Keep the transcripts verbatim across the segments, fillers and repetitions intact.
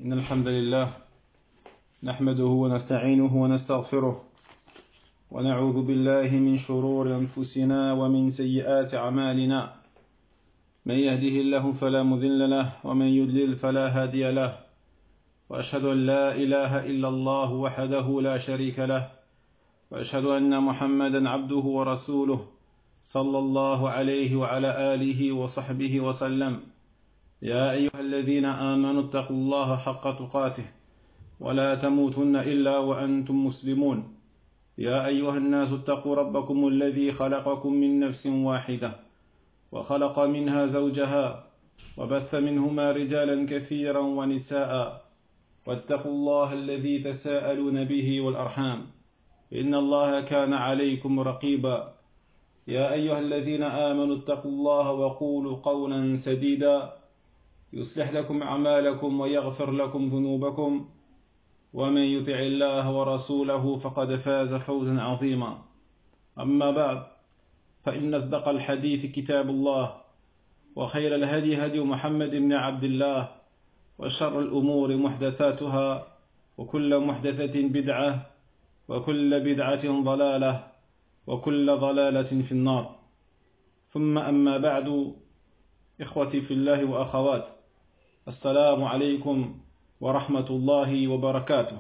إن الحمد لله نحمده ونستعينه ونستغفره ونعوذ بالله من شرور أنفسنا ومن سيئات أعمالنا من يهده الله فلا مضل له ومن يضلل فلا هادي له وأشهد أن لا إله إلا الله وحده لا شريك له وأشهد أن محمدا عبده ورسوله صلى الله عليه وعلى آله وصحبه وسلم يا أيها الذين آمنوا اتقوا الله حق تقاته ولا تموتن إلا وأنتم مسلمون يا أيها الناس اتقوا ربكم الذي خلقكم من نفس واحدة وخلق منها زوجها وبث منهما رجالا كثيرا ونساء واتقوا الله الذي تساءلون به والأرحام إن الله كان عليكم رقيبا يا أيها الذين آمنوا اتقوا الله وقولوا قولا سديدا يصلح لكم أعمالكم ويغفر لكم ذنوبكم ومن يطع الله ورسوله فقد فاز فوزا عظيما أما بعد فإن أصدق الحديث كتاب الله وخير الهدي هدي محمد بن عبد الله وشر الأمور محدثاتها وكل محدثة بدعة وكل بدعة ضلالة وكل ضلالة في النار ثم أما بعد إخوتي في الله وأخوات السلام عليكم ورحمة الله وبركاته.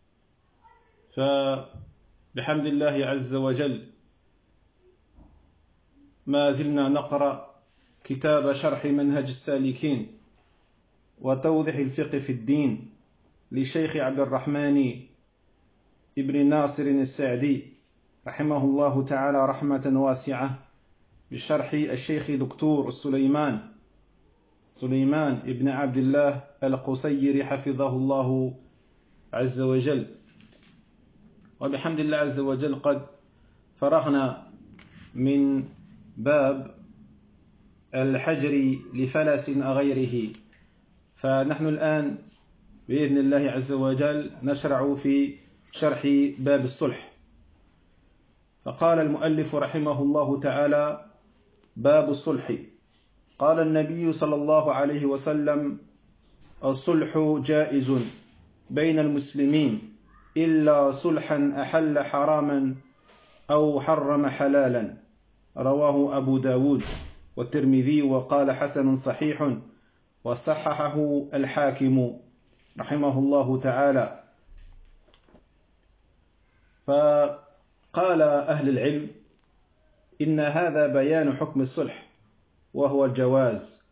فبحمد الله عز وجل ما زلنا نقرأ كتاب شرح منهج السالكين وتوضيح الفقه في الدين لشيخ عبد الرحمن ابن ناصر السعدي رحمه الله تعالى رحمة واسعة بشرح الشيخ دكتور سليمان سليمان ابن عبد الله القصيري حفظه الله عز وجل. وبحمد الله عز وجل قد فرغنا من باب الحجر لفلس غيره، فنحن الآن بإذن الله عز وجل نشرع في شرح باب الصلح. فقال المؤلف رحمه الله تعالى: باب الصلح. قال النبي صلى الله عليه وسلم: الصلح جائز بين المسلمين إلا صلحا أحل حراما أو حرم حلالا. رواه أبو داود والترمذي وقال حسن صحيح وصححه الحاكم رحمه الله تعالى. فقال أهل العلم: إن هذا بيان حكم الصلح وهو الجواز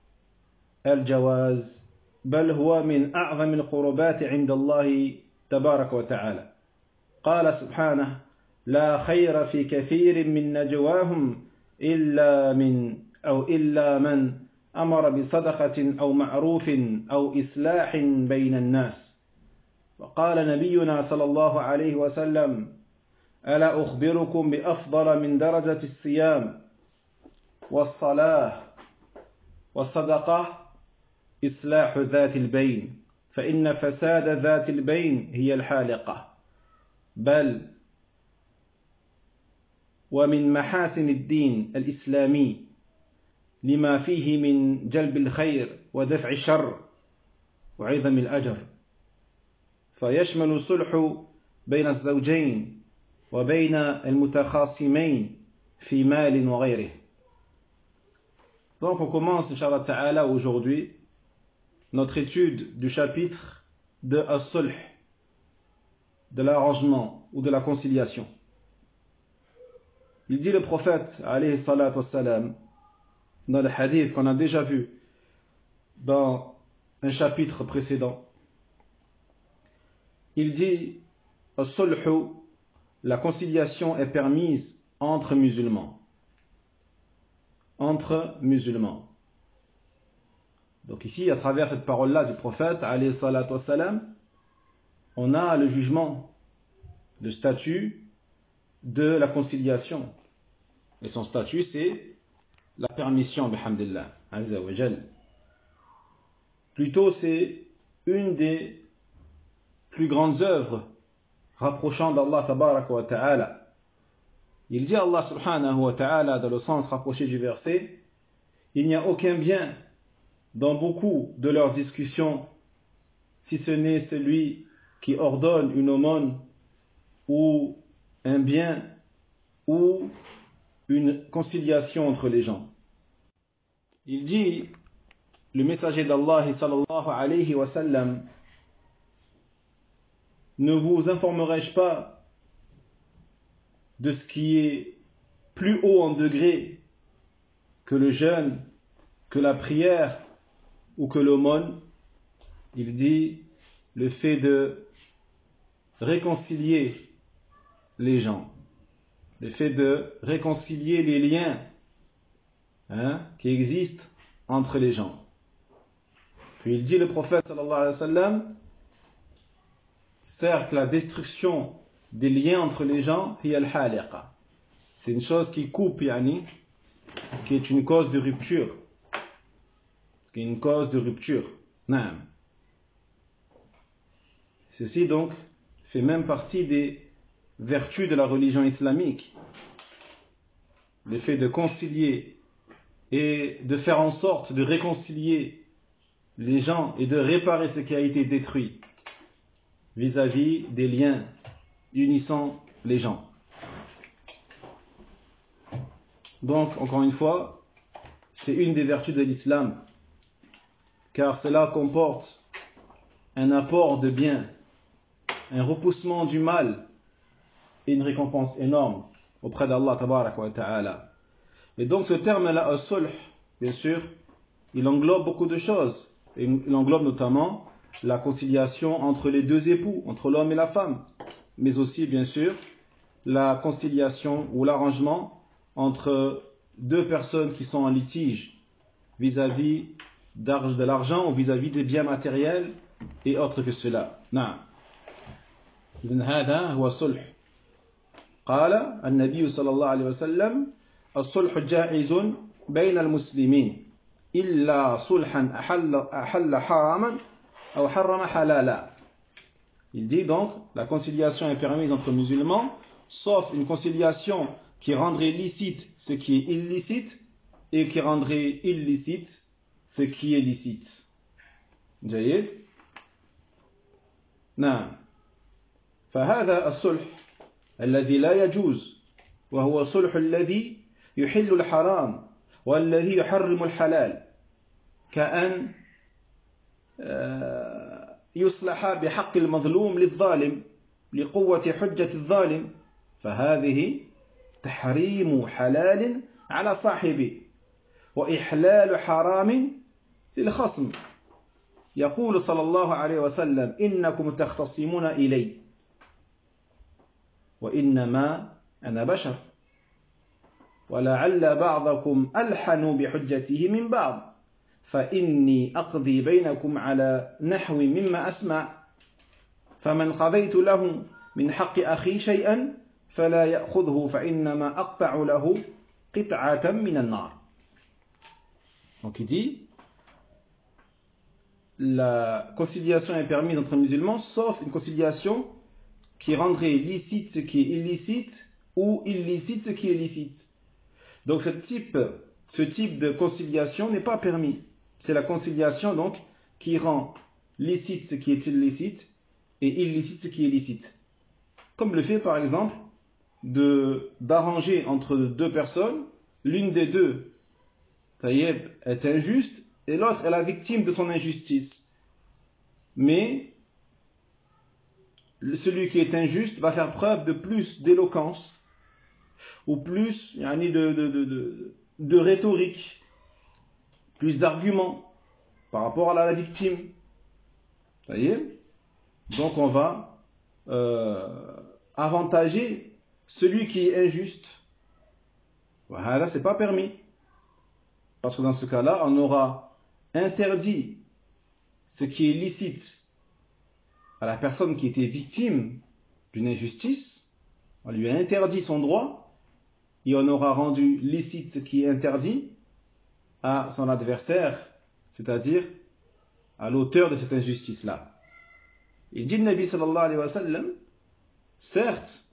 الجواز بل هو من أعظم القربات عند الله تبارك وتعالى. قال سبحانه: لا خير في كثير من نجواهم إلا من أو إلا من أمر بصدقة أو معروف أو إصلاح بين الناس. وقال نبينا صلى الله عليه وسلم: ألا أخبركم بأفضل من درجة الصيام والصلاة والصدقة؟ إصلاح ذات البين، فإن فساد ذات البين هي الحالقة. بل ومن محاسن الدين الإسلامي لما فيه من جلب الخير ودفع الشر وعظم الأجر، فيشمل الصلح بين الزوجين وبين المتخاصمين في مال وغيره. Donc on commence, Inch'Allah Ta'ala, aujourd'hui notre étude du chapitre de As-Sulh, de l'arrangement ou de la conciliation. Il dit le prophète, alayhi salatu wassalam, dans le hadith qu'on a déjà vu dans un chapitre précédent, il dit: As-Sulh, la conciliation est permise entre musulmans. Entre musulmans. Donc ici, à travers cette parole-là du prophète, alayhi salatu wassalam, on a le jugement, le statut de la conciliation. Et son statut, c'est la permission, bihamdillah, azza wa jal. Plutôt, c'est une des plus grandes œuvres rapprochant d'Allah tabaraka wa ta'ala. Il dit Allah subhanahu wa ta'ala dans le sens rapproché du verset: il n'y a aucun bien dans beaucoup de leurs discussions si ce n'est celui qui ordonne une aumône ou un bien ou une conciliation entre les gens. Il dit, le messager d'Allah sallallahu alayhi wa sallam, ne vous informerai-je pas de ce qui est plus haut en degré que le jeûne, que la prière ou que l'aumône? Il dit le fait de réconcilier les gens, le fait de réconcilier les liens hein, qui existent entre les gens. Puis il dit le prophète sallallahu alayhi wa sallam, certes la destruction des liens entre les gens, c'est une chose qui coupe, yani, qui est une cause de rupture, qui est une cause de rupture. Non. Ceci donc fait même partie des vertus de la religion islamique, le fait de concilier et de faire en sorte de réconcilier les gens et de réparer ce qui a été détruit vis-à-vis des liens unissant les gens. Donc, encore une fois, c'est une des vertus de l'islam, car cela comporte un apport de bien, un repoussement du mal et une récompense énorme auprès d'Allah tabaraka wa ta'ala. Et donc ce terme-là, as-sulh, bien sûr, il englobe beaucoup de choses. Il englobe notamment la conciliation entre les deux époux, entre l'homme et la femme, mais aussi, bien sûr, la conciliation ou l'arrangement entre deux personnes qui sont en litige vis-à-vis de l'argent ou vis-à-vis des biens matériels et autres que cela. نعم. إذن هذا هو صلح. قال النبي صلى الله عليه وسلم الصلح جائز بين المسلمين إلا صلحا أحل أحل حراما أو حرم حلالا. Il dit donc la conciliation est permise entre musulmans, sauf une conciliation qui rendrait licite ce qui est illicite et qui rendrait illicite ce qui est licite. جيد. نعم. فهذا الصلح الذي لا يجوز وهو الصلح الذي يحل الحرام والذي يحرم الحلال كأن يصلح بحق المظلوم للظالم لقوة حجة الظالم فهذه تحريم حلال على صاحبه وإحلال حرام للخصم. يقول صلى الله عليه وسلم إنكم تختصمون إلي وإنما أنا بشر ولعل بعضكم ألحن بحجته من بعض فإني أقضي بينكم على نحو مما أسمع فمن قضيت له من حق أخي شيئا فلا يأخذه فإنما أقطع له قطعة من النار. Donc il dit la conciliation est permise entre musulmans sauf une conciliation qui rendrait licite ce qui est illicite ou illicite ce qui est licite. Donc ce type, ce type de conciliation n'est pas permis. C'est la conciliation donc qui rend licite ce qui est illicite et illicite ce qui est licite. Comme le fait par exemple de d'arranger entre deux personnes, l'une des deux est injuste et l'autre est la victime de son injustice. Mais celui qui est injuste va faire preuve de plus d'éloquence ou plus yani, de, de, de, de, de rhétorique, plus d'arguments par rapport à la, la victime. Vous voyez? Donc on va euh, avantager celui qui est injuste. Voilà, c'est pas permis. Parce que dans ce cas-là, on aura interdit ce qui est licite à la personne qui était victime d'une injustice, on lui a interdit son droit et on aura rendu licite ce qui est interdit à son adversaire, c'est-à-dire à l'auteur de cette injustice-là. Il dit le Nabi sallallahu alayhi wa sallam, certes,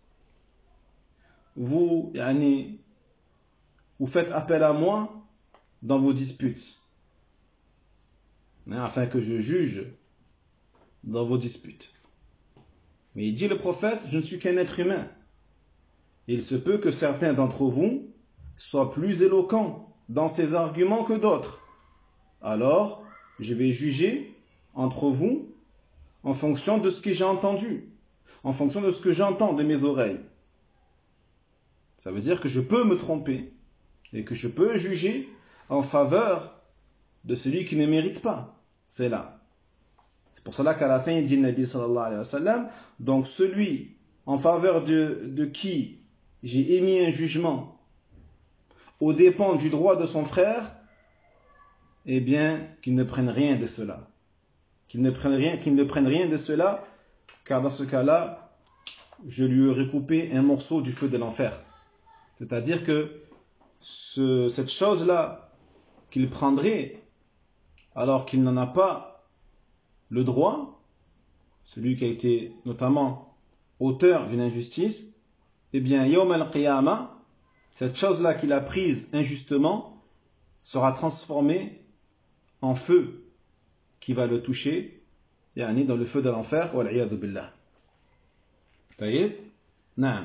vous, yani, vous faites appel à moi dans vos disputes, hein, afin que je juge dans vos disputes. Mais il dit le prophète, je ne suis qu'un être humain. Il se peut que certains d'entre vous soient plus éloquents dans ces arguments que d'autres. Alors, je vais juger entre vous en fonction de ce que j'ai entendu, en fonction de ce que j'entends de mes oreilles. Ça veut dire que je peux me tromper et que je peux juger en faveur de celui qui ne mérite pas. C'est là. C'est pour cela qu'à la fin, il dit le Nabi sallallahu alayhi wa sallam, donc celui en faveur de, de qui j'ai émis un jugement aux dépens du droit de son frère, eh bien, qu'il ne prenne rien de cela. Qu'il ne prenne rien, qu'il ne prenne rien de cela, car dans ce cas-là, je lui aurais coupé un morceau du feu de l'enfer. C'est-à-dire que ce, cette chose-là qu'il prendrait, alors qu'il n'en a pas le droit, celui qui a été notamment auteur d'une injustice, eh bien, Yawm al-Qiyamah, cette chose-là qu'il a prise injustement sera transformée en feu qui va le toucher, yani dans le feu de l'enfer, wal-'iyadhu billah. Taïb? Naam.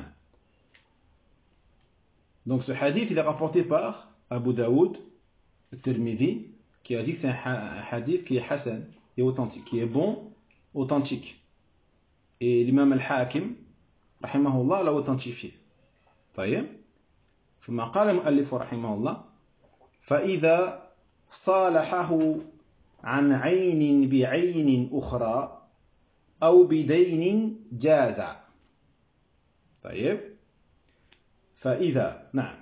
Donc ce hadith, il est rapporté par Abu Daoud, le Tirmidhi, qui a dit que c'est un hadith qui est hasan et authentique, qui est bon, authentique. Et l'imam al-Hakim, rahimahullah, l'a authentifié. طيب ثم قال المؤلف رحمه الله فإذا صالحه عن عين بعين أخرى أو بدين جاز. طيب فإذا نعم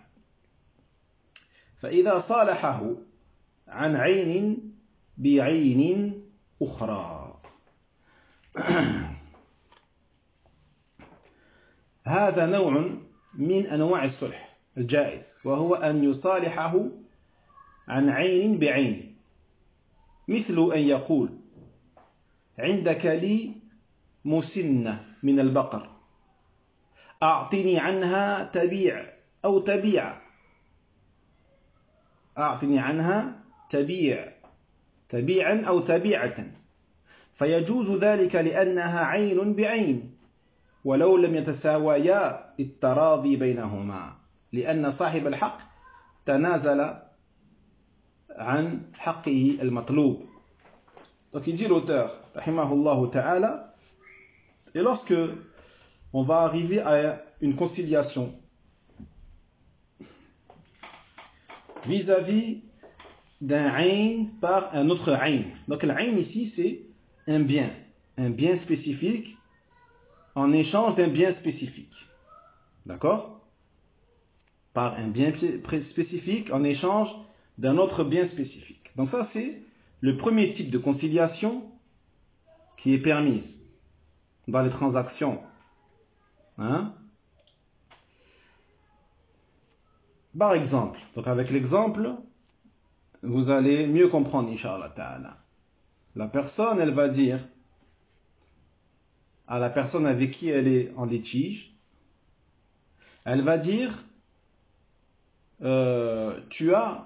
فإذا صالحه عن عين بعين أخرى هذا نوع من أنواع الصلح الجائز، وهو أن يصالحه عن عين بعين، مثل أن يقول عندك لي مسنة من البقر أعطني عنها تبيع أو تبيع أعطني عنها تبيع تبيعا أو تبيعة، فيجوز ذلك لأنها عين بعين ولو لم يتساويا التراضي بينهما، لأن صاحب الحق تنازل عن حقه المطلوب. Donc il dit l'auteur, rahimahullah ta'ala, et lorsque on va arriver à une conciliation vis-à-vis d'un ayn par un autre ayn. Donc l'ayn ici c'est un bien, un bien spécifique en échange d'un bien spécifique. D'accord? Par un bien spécifique en échange d'un autre bien spécifique. Donc ça c'est le premier type de conciliation qui est permise dans les transactions. Hein? Par exemple, donc avec l'exemple, vous allez mieux comprendre, Inch'Allah Ta'ala. La personne, elle va dire à la personne avec qui elle est en litige, elle va dire euh, tu as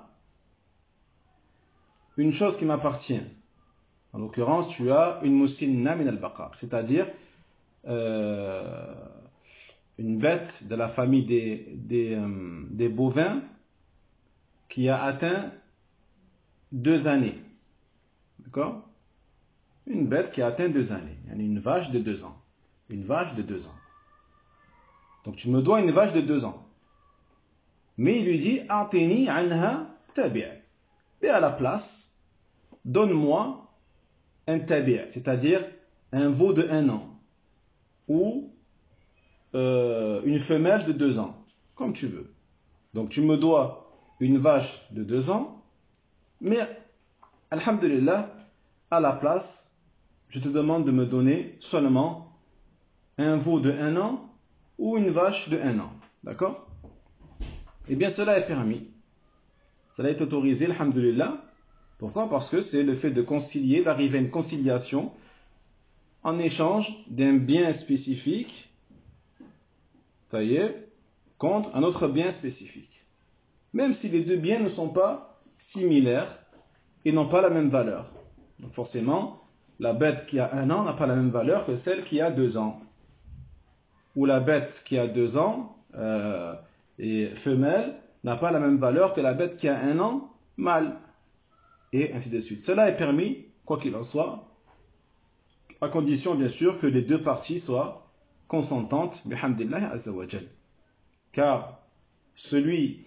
une chose qui m'appartient. En l'occurrence, tu as une musinna min al-baqar, c'est-à-dire euh, une bête de la famille des, des, euh, des bovins qui a atteint deux années. D'accord? Une bête qui a atteint deux années. Une vache de deux ans. Une vache de deux ans. Donc tu me dois une vache de deux ans. Mais il lui dit A'tini anha tabi'. Et à la place, donne-moi un tabi', c'est-à-dire un veau de un an. Ou euh, une femelle de deux ans. Comme tu veux. Donc tu me dois une vache de deux ans. Mais, alhamdulillah, à la place, je te demande de me donner seulement un veau de un an ou une vache de un an. D'accord? Eh bien, cela est permis. Cela est autorisé, alhamdulillah. Pourquoi? Parce que c'est le fait de concilier, d'arriver à une conciliation en échange d'un bien spécifique, taillé, contre un autre bien spécifique. Même si les deux biens ne sont pas similaires et n'ont pas la même valeur. Donc forcément, la bête qui a un an n'a pas la même valeur que celle qui a deux ans. Ou la bête qui a deux ans euh, et femelle n'a pas la même valeur que la bête qui a un an mâle. Et ainsi de suite. Cela est permis, quoi qu'il en soit, à condition bien sûr que les deux parties soient consentantes, bihamdillah azza wa jal. Car celui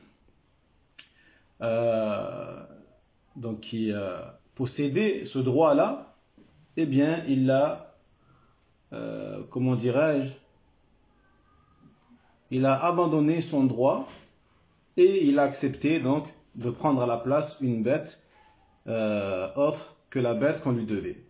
euh, donc qui euh, possédait ce droit-là, eh bien, il l'a, euh, comment dirais-je, il a abandonné son droit et il a accepté donc de prendre à la place une bête euh, autre que la bête qu'on lui devait.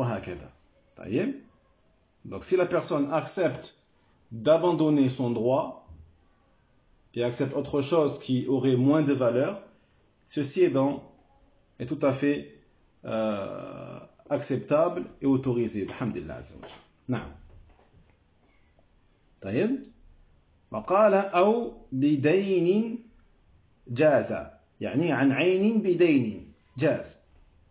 Donc si la personne accepte d'abandonner son droit et accepte autre chose qui aurait moins de valeur, ceci est, donc, est tout à fait euh, acceptable et autorisé. Alhamdulillah. Naam. طيب وقال أو بدين جاز يعني عن عين بدين جاز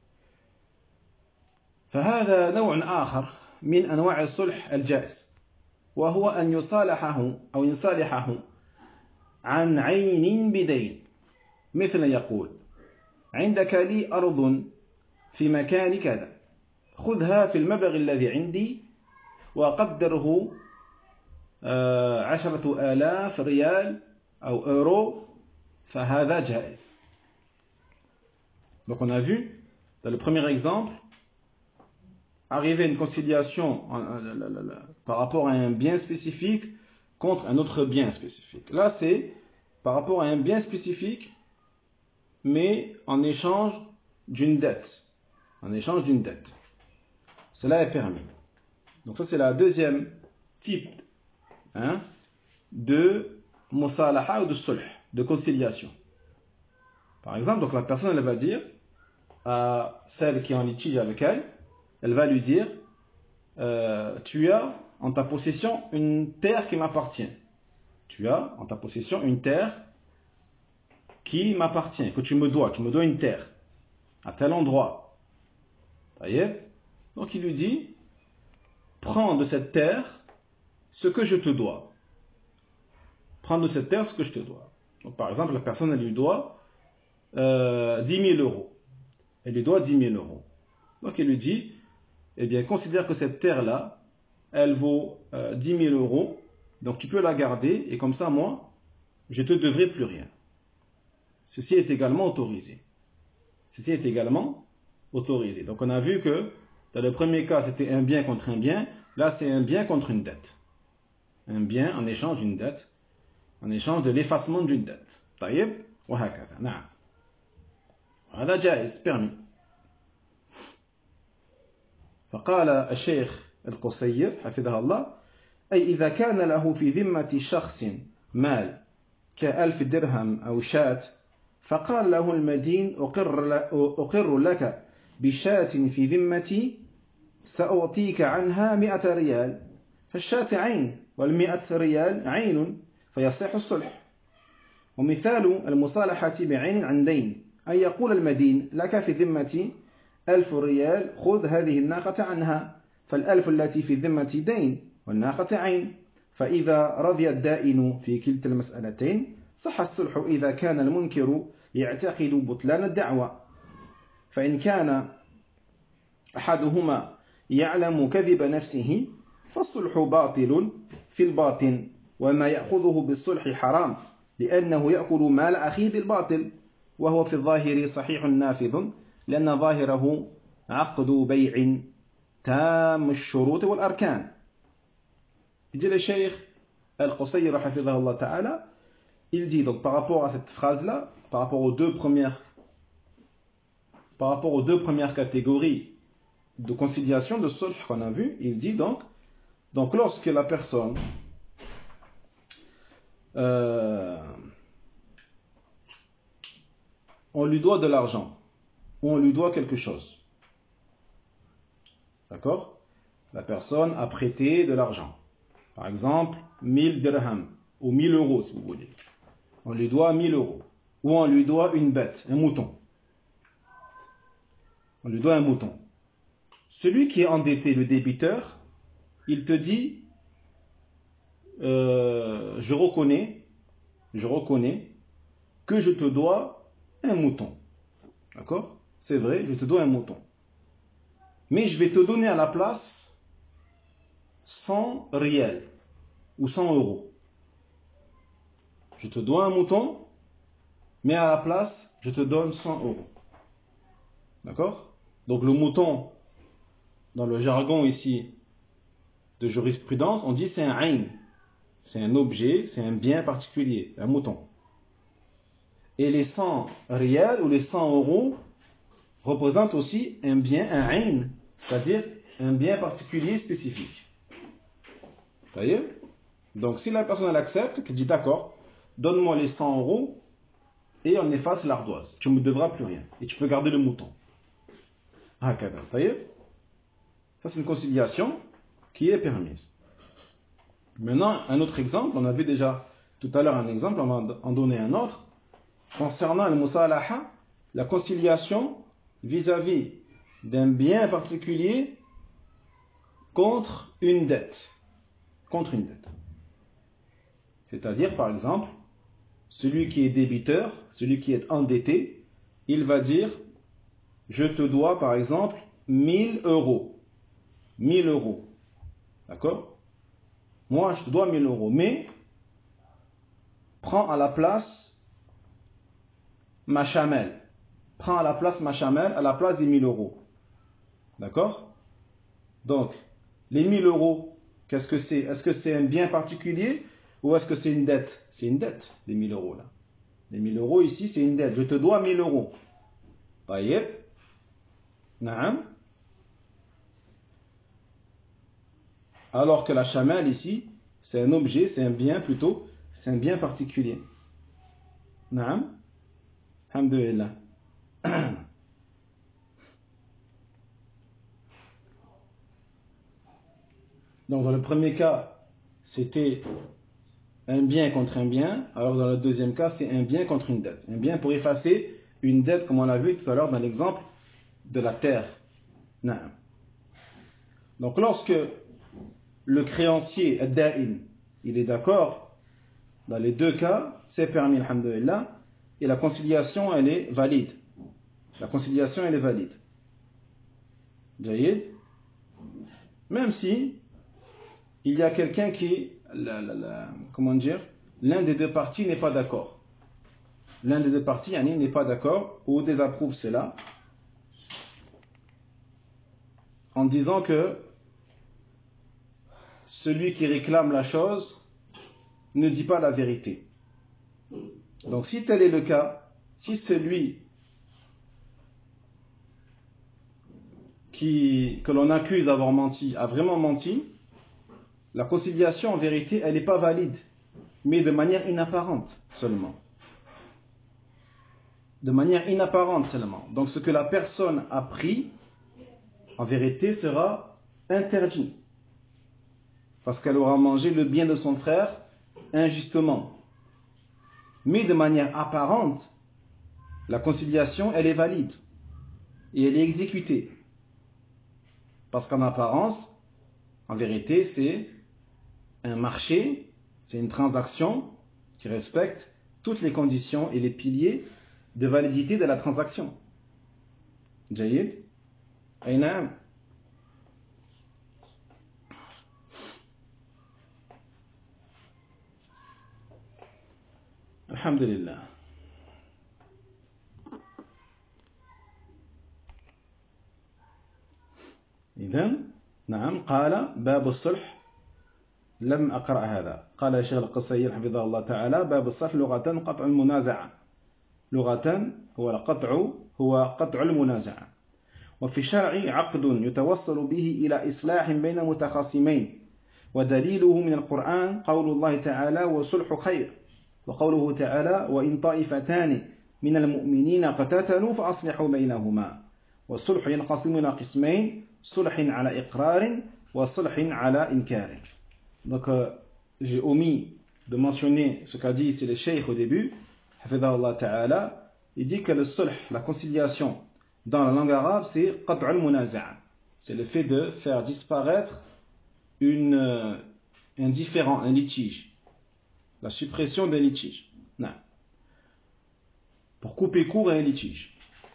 فهذا نوع آخر من أنواع الصلح الجائز وهو أن يصالحه أو يصالحه عن عين بدين مثل يقول عندك لي أرض في مكان كذا خذها في المبلغ الذي عندي وقدره عشرة آلاف ريال أو أورو فهذا جائز. Donc on a vu dans le premier exemple arriver à une conciliation par rapport à un bien spécifique contre un autre bien spécifique. Là c'est par rapport à un bien spécifique mais en échange d'une dette. En échange d'une dette. Cela est permis. Donc ça c'est la deuxième type hein, de musalaha ou de sulh, de conciliation. Par exemple, donc la personne elle va dire à celle qui est en litige avec elle, elle va lui dire euh, tu as en ta possession une terre qui m'appartient. Tu as en ta possession une terre qui m'appartient, que tu me dois, tu me dois une terre à tel endroit. Donc il lui dit prends de cette terre ce que je te dois. Prends de cette terre ce que je te dois. Donc par exemple, la personne elle lui doit euh, dix mille euros. Elle lui doit dix mille euros. Donc il lui dit eh bien considère que cette terre-là elle vaut euh, dix mille euros. Donc tu peux la garder et comme ça moi je te devrai plus rien. Ceci est également autorisé. Ceci est également autorisé. Donc on a vu que dans le premier cas c'était un bien contre un bien. Là c'est un bien contre une dette. Un bien en échange d'une dette. En échange de l'effacement d'une dette. طيب وهكذا نعم. هذا جائز permis. فقال الشيخ القصير حفظه الله أي إذا كان له في ذمة شخص مال كألف درهم أو شاة فقال له المدين أقر, أقر لك بشاة في ذمتي سأعطيك عنها مئة ريال فالشاة عين والمئة ريال عين فيصح الصلح. ومثال المصالحة بعين عن دين أن يقول المدين لك في ذمتي ألف ريال خذ هذه الناقة عنها فالألف التي في الذمة دين والناقة عين فإذا رضي الدائن في كلتا المسألتين صح الصلح إذا كان المنكر يعتقد بطلان الدعوة فإن كان أحدهما يعلم كذب نفسه فالصلح باطل في الباطن وما يأخذه بالصلح حرام لأنه يأكل مال أخيه بالباطل وهو في الظاهر صحيح نافذ لأن ظاهره عقد بيع تام الشروط والأركان. Il dit le Cheikh Al-Qusayr hafidhahullah ta'ala, il dit donc par rapport à cette phrase-là, par rapport aux deux premières par rapport aux deux premières catégories de conciliation, de sulh qu'on a vu, il dit donc donc lorsque la personne euh, on lui doit de l'argent ou on lui doit quelque chose, d'accord, la personne a prêté de l'argent, par exemple mille dirhams ou mille euros si vous voulez, on lui doit mille euros ou on lui doit une bête, un mouton, on lui doit un mouton. celui qui est endetté, le débiteur, il te dit euh, je reconnais, je reconnais que je te dois un mouton. D'accord? C'est vrai, je te dois un mouton. Mais je vais te donner à la place cent riels ou cent euros. Je te dois un mouton, mais à la place, je te donne cent euros. D'accord? Donc le mouton, dans le jargon ici de jurisprudence, on dit c'est un ayn. C'est un objet, c'est un bien particulier, un mouton. Et les cent riels ou les cent euros représentent aussi un bien, un ayn, c'est-à-dire un bien particulier spécifique. Vous voyez? Donc si la personne elle accepte, qu'elle dit d'accord, donne-moi les cent euros et on efface l'ardoise. Tu ne me devras plus rien. Et tu peux garder le mouton. Ah, vous voyez? Ça c'est une conciliation qui est permise. Maintenant, un autre exemple, on avait déjà tout à l'heure un exemple, on va en donner un autre. Concernant le musalaha, la conciliation vis-à-vis d'un bien particulier contre une dette. Contre une dette. C'est-à-dire, par exemple, celui qui est débiteur, celui qui est endetté, il va dire, je te dois, par exemple, mille euros. mille euros. D'accord? Moi, je te dois mille euros, mais prends à la place ma chamelle. Prends à la place ma chamelle, à la place des mille euros. D'accord? Donc, les mille euros, qu'est-ce que c'est? Est-ce que c'est un bien particulier ou est-ce que c'est une dette? C'est une dette, les mille euros là. Les mille euros ici, c'est une dette. Je te dois mille euros. Taïeb. Naam. Alors que la chamelle ici, c'est un objet, c'est un bien plutôt, c'est un bien particulier. Naam. Alhamdulillah. Donc dans le premier cas, c'était un bien contre un bien, alors dans le deuxième cas, c'est un bien contre une dette. Un bien pour effacer une dette, comme on l'a vu tout à l'heure dans l'exemple de la terre. Naam. Donc lorsque le créancier ad-da'in, il est d'accord, dans les deux cas, c'est permis, alhamdulillah, et la conciliation, elle est valide. La conciliation, elle est valide. Jayyid. Même si il y a quelqu'un qui, la, la, la, comment dire, l'un des deux parties n'est pas d'accord. L'un des deux parties, yani, n'est pas d'accord ou désapprouve cela, en disant que celui qui réclame la chose ne dit pas la vérité. Donc si tel est le cas, si celui qui, que l'on accuse d'avoir menti a vraiment menti, la conciliation en vérité elle n'est pas valide, mais de manière inapparente seulement. De manière inapparente seulement. Donc ce que la personne a pris, en vérité sera interdit. Parce qu'elle aura mangé le bien de son frère injustement. Mais de manière apparente, la conciliation, elle est valide. Et elle est exécutée. Parce qu'en apparence, en vérité, c'est un marché, c'est une transaction qui respecte toutes les conditions et les piliers de validité de la transaction. Jayyid? Aynam. Alhamdulillah. إذن نعم قال باب الصلح لم أقرأ هذا. قال الشيخ القصير حفظه الله تعالى باب الصلح لغة قطع المنازعة. لغة هو القطع هو قطع المنازعة. وفي الشرع عقد يتوصل به إلى إصلاح بين متخاصمين. ودليله من القرآن قول الله تعالى وصلح خير. وقوله تعالى وإن طائفتان من المؤمنين اقتتلوا فأصلحوا بينهما. والصلح ينقسم إلى قسمين صلح على إقرار وصلح على إنكار. Donc euh, j'ai omis de mentionner ce qu'a dit ici le cheikh au début, hafidhahullah ta'ala. Il dit que le sulh, la conciliation dans la langue arabe, c'est qat'u al-munaza'a. c'est le fait de faire disparaître une, un différend, un litige. La suppression d'un litige. Non. Pour couper court à un litige.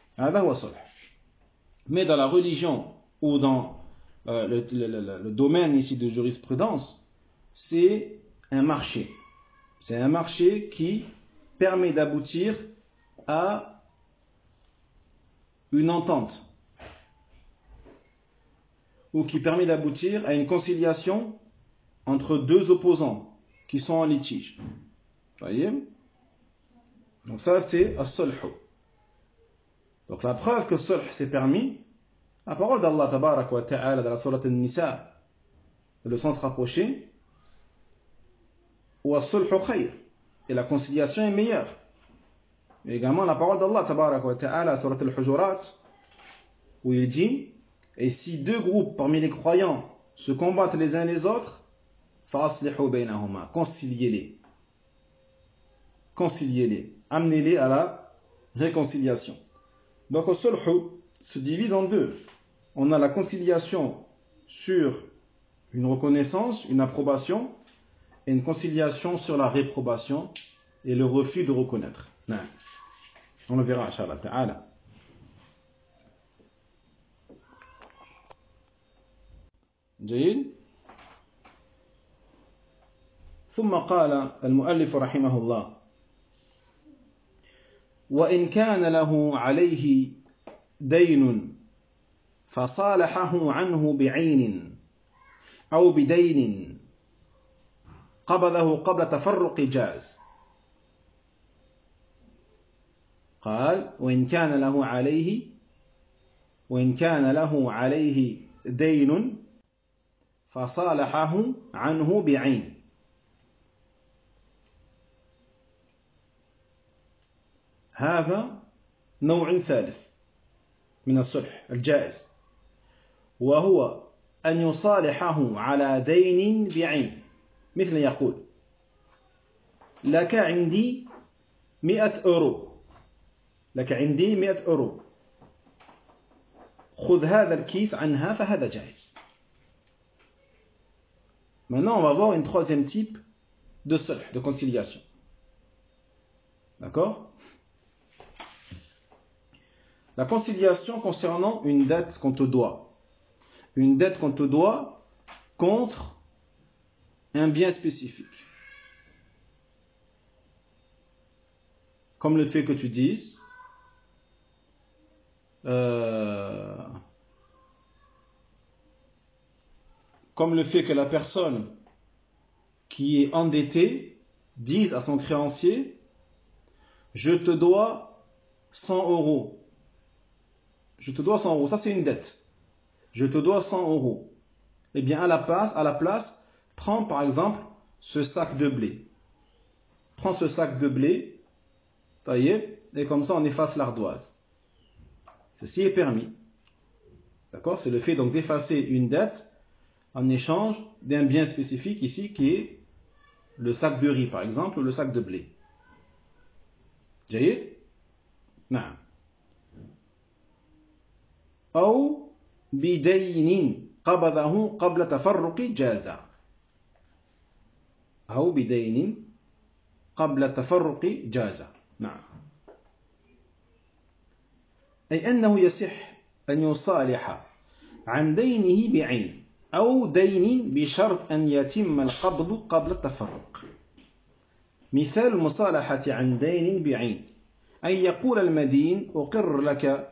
Mais dans la religion ou dans euh, le, le, le, le domaine ici de jurisprudence, c'est un marché. C'est un marché qui permet d'aboutir à une entente ou qui permet d'aboutir à une conciliation entre deux opposants qui sont en litige. Vous voyez? Donc ça c'est as-sulh. Donc la preuve que sulh c'est permis, la parole d'Allah tabarak wa ta'ala dans la sourate An-Nisa, le sens rapproché, wa sulhu khayr, et la conciliation est meilleure. Et également la parole d'Allah tabarak wa ta'ala sur Al-Hujurat, où il dit, et si deux groupes parmi les croyants se combattent les uns les autres, fa'aslihu baynahuma, conciliez-les. Conciliez-les, amenez-les à la réconciliation. Donc le sulh se divise en deux. On a la conciliation sur une reconnaissance, une approbation, et une conciliation sur la réprobation et le refus de reconnaître. On le verra, Inch'Allah ta'ala. جيد. ثم قال المؤلف رحمه الله: وإن كان له عليه دين فصالحه عنه بعين أو بدين قبضه قبل تفرق جاز. قال: وإن كان له عليه وإن كان له عليه دين فصالحه عنه بعين. هذا نوع ثالث من الصلح الجائز، وهو أن يصالحه على دين بعين، مثل يقول: لك عندي مئة أورو لك عندي مئة أورو خذ هذا الكيس عنها، فهذا جائز. Maintenant, on va voir une troisième type de sulh, de conciliation. D'accord? La conciliation concernant une dette qu'on te doit. Une dette qu'on te doit contre un bien spécifique. Comme le fait que tu dises euh, comme le fait que la personne qui est endettée dise à son créancier: je te dois cent euros. Je te dois cent euros. Ça, c'est une dette. Je te dois cent euros. Eh bien, à la place, à la place, prends par exemple ce sac de blé. Prends ce sac de blé, taillé, et comme ça, on efface l'ardoise. Ceci est permis. D'accord? C'est le fait donc d'effacer une dette en échange d'un bien spécifique ici qui est le sac de riz, par exemple, ou le sac de blé. جيد؟ نعم. أو بدين قبضه قبل تفرق جاز. أو بدين قبل تفرق جاز. نعم. أي أنه يصح أن يصالح عن دينه بعين أو دين بشرط أن يتم القبض قبل التفرق. مثال المصالحة عن دين بعين: أن يقول المدين: أقر لك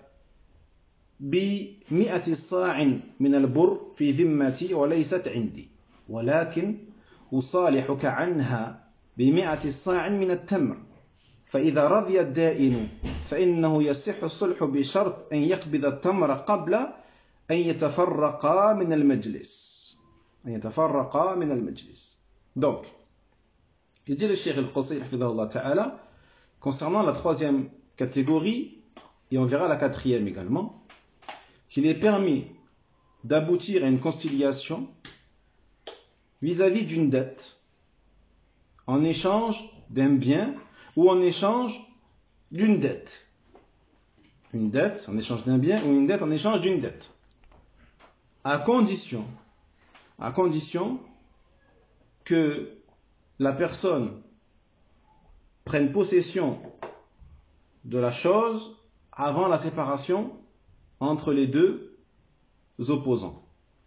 بمئة صاع من البر في ذمتي وليست عندي، ولكن أصالحك عنها بمئة صاع من التمر، فإذا رضي الدائن فإنه يصح الصلح بشرط أن يقبض التمر قبل أن يتفرقا من المجلس. أن يتفرقا من المجلس. Donc, il dit le Cheikh Al-Qusayr hafidhahullah ta'ala, concernant la troisième catégorie, et on verra la quatrième également, qu'il est permis d'aboutir à une conciliation vis-à-vis d'une dette en échange d'un bien ou en échange d'une dette. Une dette en échange d'un bien ou une dette en échange d'une dette. à condition, à condition que la personne prenne possession de la chose avant la séparation entre les deux opposants.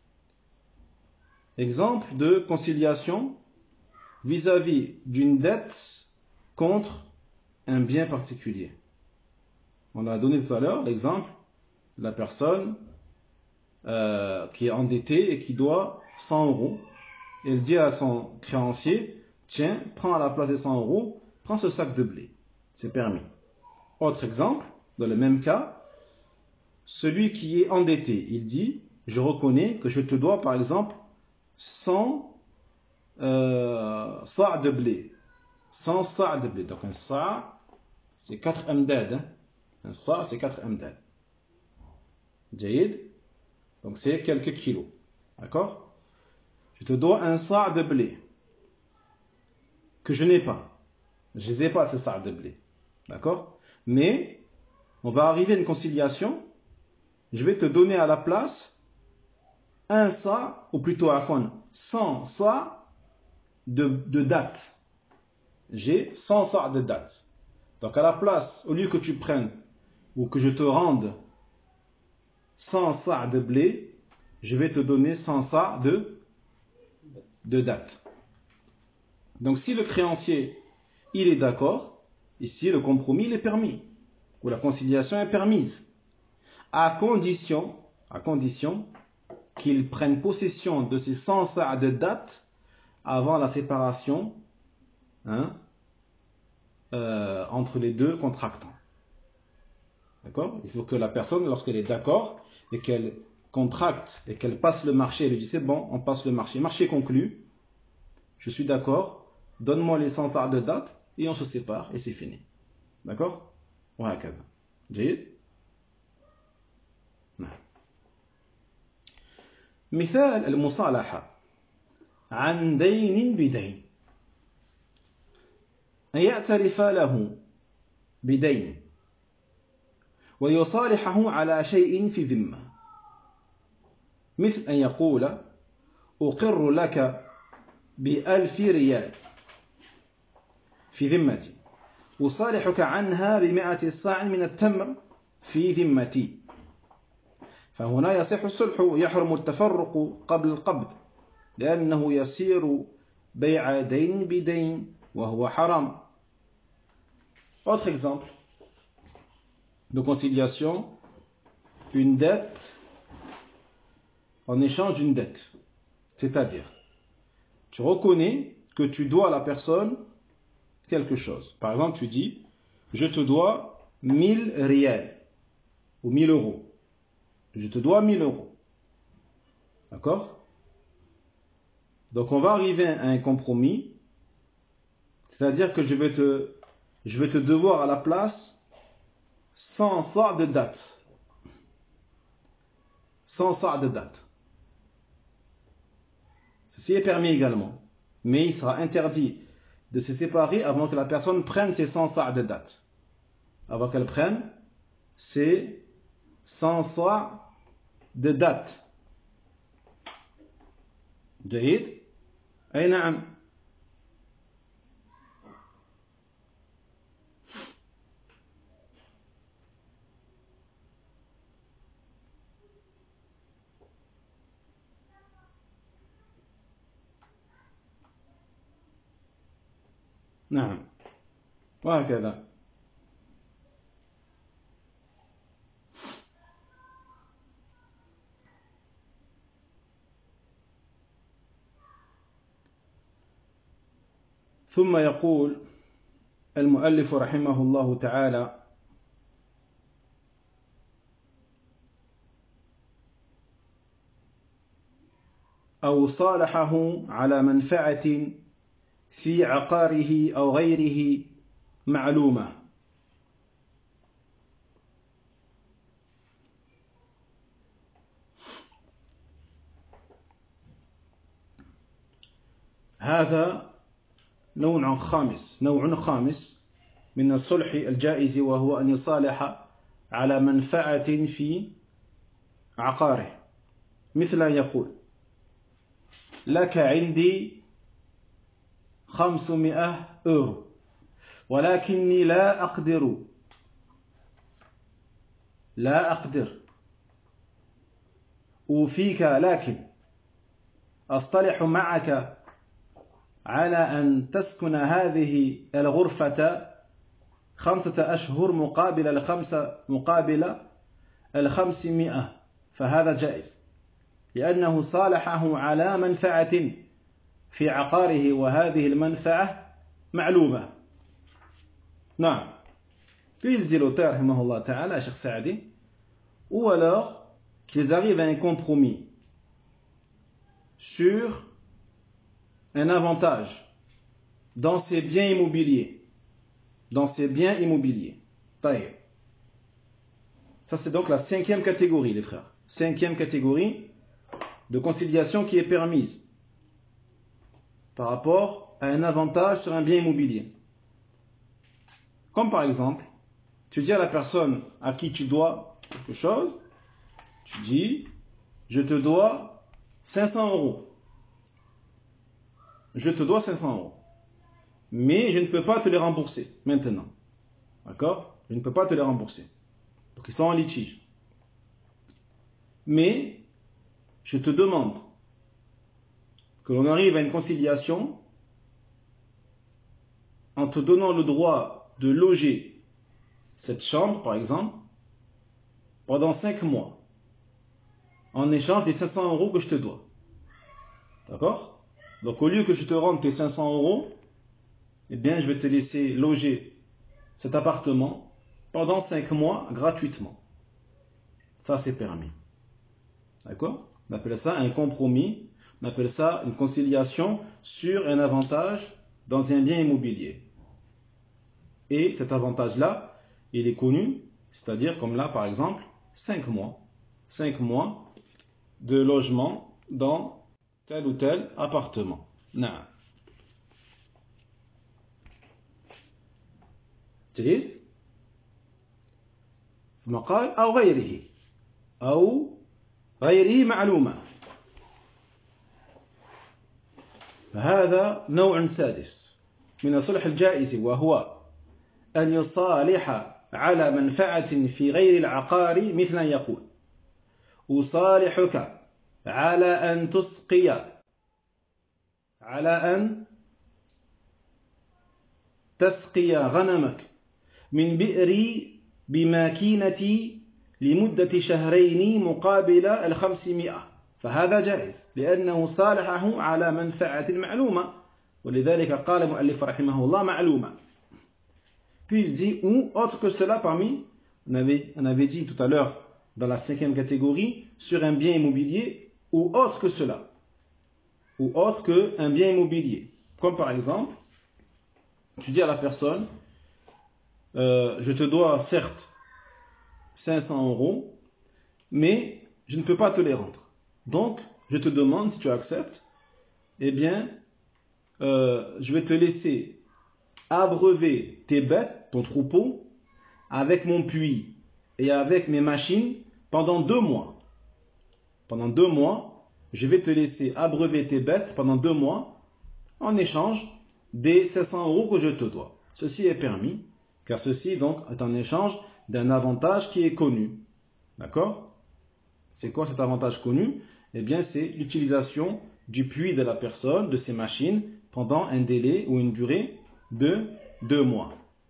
Exemple de conciliation vis-à-vis d'une dette contre un bien particulier. On a donné tout à l'heure l'exemple de la personne euh, qui est endettée et qui doit cent euros. Elle dit à son créancier, tiens, prends à la place des cent euros, prends ce sac de blé. C'est permis. Autre exemple, dans le même cas, celui qui est endetté, il dit, je reconnais que je te dois par exemple cent euh, sa' de blé. cent sa' de blé. Donc un sa', c'est quatre amdad. Hein. Un sa', c'est quatre amdad. Jaïd. Donc c'est quelques kilos. D'accord? Je te dois un sa' de blé que je n'ai pas. Je ne les ai pas, ces sa' de blé. D'accord? Mais on va arriver à une conciliation. Je vais te donner à la place un sa', ou plutôt à fond, cent sa' de, de dattes. J'ai cent sa' de dattes. Donc à la place, au lieu que tu prennes ou que je te rende cent sa' de blé, je vais te donner cent sa' de, de dattes. Donc si le créancier, il est d'accord, ici le compromis il est permis, ou la conciliation est permise, à condition, à condition qu'il prenne possession de ces cent sa' de dattes avant la séparation hein, euh, entre les deux contractants. D'accord? Il faut que la personne, lorsqu'elle est d'accord et qu'elle contracte et qu'elle passe le marché, elle lui dit c'est bon, on passe le marché. Marché conclu, je suis d'accord, donne-moi les cent sa' de dattes et on se sépare et c'est fini. D'accord? وهكذا. جيد؟ نعم. مثال المصالحة عن دين بدين أن يعترف له بدين ويصالحه على شيء في ذمة مثل أن يقول أقر لك بألف ريال في ذمتي أصالحك عنها بمائة صاع من التمر في ذمتي فهنا يصح الصلح ويحرم التفرق قبل القبض لأنه يصير بيع دين بدين وهو حرام. Autre exemple de conciliation, une dette en échange d'une dette. C'est-à-dire, tu reconnais que tu dois à la personne quelque chose. Par exemple, tu dis, je te dois mille rials ou mille euros. Je te dois mille euros. D'accord? Donc, on va arriver à un compromis. C'est-à-dire que je vais te, je vais te devoir à la place cent sa' de date. cent sa' de date. Ceci est permis également. Mais il sera interdit de se séparer avant que la personne prenne ses cent sa' de date. Avant qu'elle prenne ses cent sa' de date. جيد؟ أي نعم. نعم وهكذا. ثم يقول المؤلف رحمه الله تعالى أو صالحه على منفعة في عقاره أو غيره معلومة. هذا نوع خامس نوع خامس من الصلح الجائز وهو أن يصالح على منفعة في عقاره مثل أن يقول لك عندي خمسمائة أورو ولكني لا أقدر لا أقدر أوفيك لكن أصطلح معك على أن تسكن هذه الغرفة خمسة أشهر مقابل الخمسة مقابل الخمسمائة فهذا جائز لأنه صالحه على منفعة في عقاره وهذه المنفعة معلومة. نعم. Puis il dit l'auteur, rahimahullah ta'ala, Cheikh Saadi, ou alors qu'ils arrivent à un compromis sur un avantage dans ces biens immobiliers. Dans ces biens immobiliers. Taïb. Ça, c'est donc la cinquième catégorie, les frères. Cinquième catégorie de conciliation qui est permise par rapport à un avantage sur un bien immobilier. Comme par exemple, tu dis à la personne à qui tu dois quelque chose, tu dis, je te dois cinq cents euros. Je te dois cinq cents euros. Mais je ne peux pas te les rembourser maintenant. D'accord? Je ne peux pas te les rembourser. Donc ils sont en litige. Mais je te demande que l'on arrive à une conciliation en te donnant le droit de loger cette chambre, par exemple, pendant cinq mois, en échange des cinq cents euros que je te dois. D'accord? Donc au lieu que je te rende tes cinq cents euros, eh bien je vais te laisser loger cet appartement pendant cinq mois gratuitement. Ça c'est permis. D'accord? On appelle ça un compromis, on appelle ça une conciliation sur un avantage dans un bien immobilier. Et cet avantage-là, il est connu, c'est-à-dire comme là par exemple, cinq mois. cinq mois de logement dans tel ou tel appartement. Non. جيد؟ ثم قال أو غيره أو غيره معلومة. فهذا نوع سادس من الصلح الجائز وهو أن يصالح على منفعة في غير العقار مثل أن يقول أصالحك على أن تسقي على أن تسقي غنمك من بئري بماكينتي لمدة شهرين مقابل الخمسمائة فهذا جائز لأنه صالحه على منفعة معلومة ولذلك قال المؤلف رحمه الله معلومة. Puis il dit ou autre que cela parmi, on avait, on avait dit tout à l'heure dans la cinquième catégorie, sur un bien immobilier ou autre que cela, ou autre qu'un bien immobilier. Comme par exemple, tu dis à la personne, euh, je te dois certes cinq cents euros, mais je ne peux pas te les rendre. Donc, je te demande, si tu acceptes, eh bien, euh, je vais te laisser abreuver tes bêtes, ton troupeau, avec mon puits et avec mes machines pendant deux mois. Pendant deux mois, je vais te laisser abreuver tes bêtes pendant deux mois en échange des sept cents euros que je te dois. Ceci est permis, car ceci donc est en échange d'un avantage qui est connu. D'accord? C'est quoi cet avantage connu? Eh bien, c'est l'utilisation du puits de la personne, de ses machines, pendant un délai ou une durée de deux mois.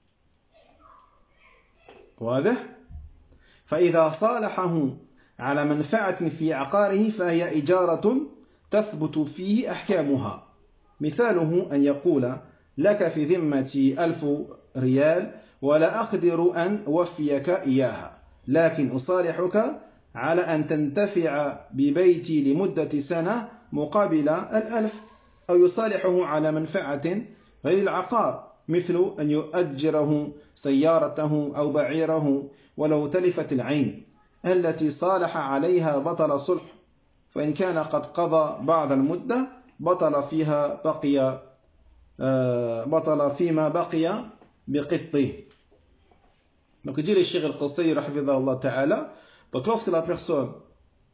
واضح؟ فإذا صالحه على منفعة في عقاره فهي إجارة تثبت فيه أحكامها. مثاله أن يقول لك في ذمتي ألف ريال ولا أقدر أن أوفيك إياها لكن أصالحك على أن تنتفع ببيتي لمدة سنة مقابل الألف أو يصالحه على منفعة غير العقار مثل أن يؤجره سيارته أو بعيره ولو تلفت العين التي صالح عليها بطل صلح فإن كان قد قضى بعض المدة بطل فيها بقي بطل فيما بقي بقسطه. Donc il dit le Cheikh Al-Qusayri rahfidhahullah ta'ala, donc lorsque la personne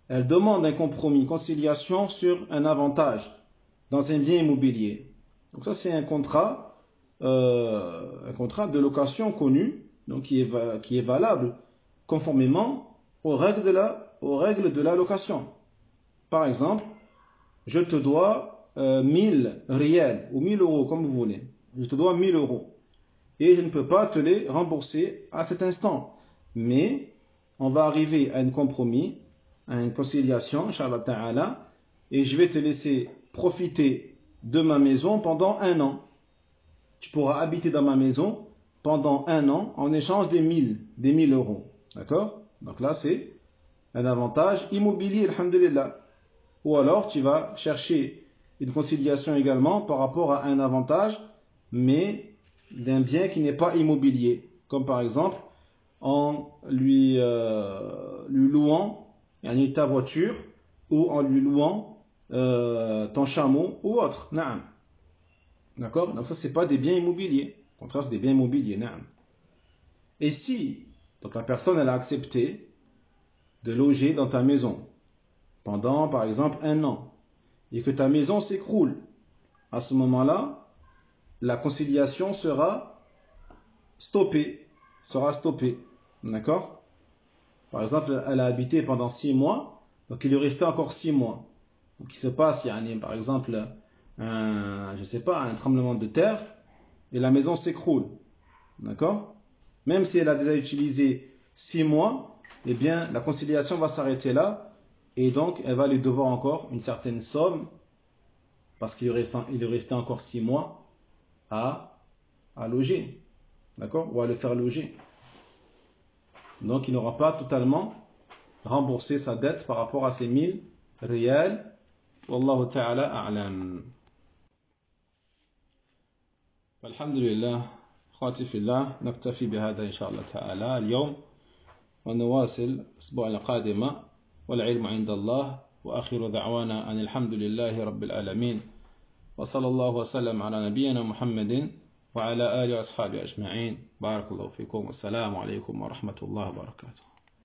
elle demande un compromis, une conciliation sur un avantage dans un bien immobilier. Donc ça, c'est un contrat, euh, un contrat de location connu, donc qui est, qui est valable conformément aux règles de la, aux règles de la location. Par exemple, je te dois euh, mille riels ou mille euros, comme vous voulez. Je te dois mille euros. Et je ne peux pas te les rembourser à cet instant. Mais on va arriver à un compromis, à une conciliation, Inch'Allah Ta'ala, et je vais te laisser profiter de ma maison pendant un an. Tu pourras habiter dans ma maison pendant un an en échange des mille, des mille euros. D'accord? Donc là, c'est un avantage immobilier, alhamdulillah. Ou alors, tu vas chercher une conciliation également par rapport à un avantage, mais d'un bien qui n'est pas immobilier. Comme par exemple, en lui, euh, lui louant ta voiture ou en lui louant euh, ton chameau ou autre. Naam. D'accord? Donc ça, c'est pas des biens immobiliers. Au contraire, c'est des biens immobiliers. Naam. Et si donc la personne elle a accepté de loger dans ta maison pendant par exemple un an et que ta maison s'écroule, à ce moment-là, la conciliation sera stoppée, sera stoppée. D'accord? Par exemple, elle a habité pendant six mois, donc il lui restait encore six mois. Donc il se passe, il y a par exemple un, je sais pas, un tremblement de terre et la maison s'écroule. D'accord? Même si elle a déjà utilisé six mois, eh bien la conciliation va s'arrêter là et donc elle va lui devoir encore une certaine somme parce qu'il lui restait, il lui restait encore six mois à, à loger. D'accord? Ou à le faire loger. Donc il n'aura pas totalement remboursé sa dette par rapport à ces mille rials. Wallahu ta'ala a'lam. الحمد لله اخواتي في الله نكتفي بهذا ان شاء الله تعالى اليوم ونواصل الاسبوع القادم والعلم عند الله واخر دعوانا ان الحمد لله رب العالمين وصلى الله وسلم على نبينا محمد وعلى اله واصحابه اجمعين بارك الله فيكم والسلام عليكم ورحمه الله وبركاته.